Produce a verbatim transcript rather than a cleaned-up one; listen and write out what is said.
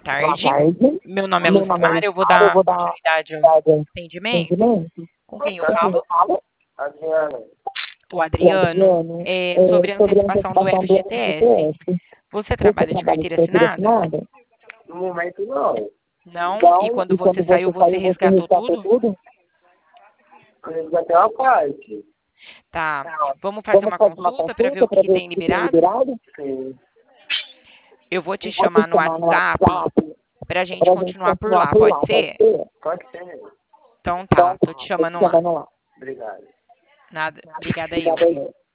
tarde. tarde. Meu nome é Meu nome é Lucimar, eu vou Lucimar, dar eu vou dar continuidade ao continuidade atendimento. atendimento. Com quem eu Com quem falo? eu falo? Adriana, O O Adriano. Adriano. É, É, sobre a sobre a antecipação do antecipação do F G T S. F G T S. Você Você trabalha de trabalha de carteira carteira assinada? assinada? no momento não. Não? Não. E quando E você quando saiu, você você saiu, você resgatou resgatou tudo? tudo? Eu já tenho uma parte. Tá. Não. Vamos fazer Vamos uma fazer uma consulta para ver o consulta para que ver o tem que tem liberado? liberado? Sim. Eu vou te Eu vou chamar te no chamar no WhatsApp WhatsApp para a gente para a gente continuar por continuar lá, por pode lá, pode ser? ser? Pode ser. Então Então tá, tô tá, te tô te chamando lá. chamando lá. Obrigado. Nada. Obrigada eu. Obrigada aí.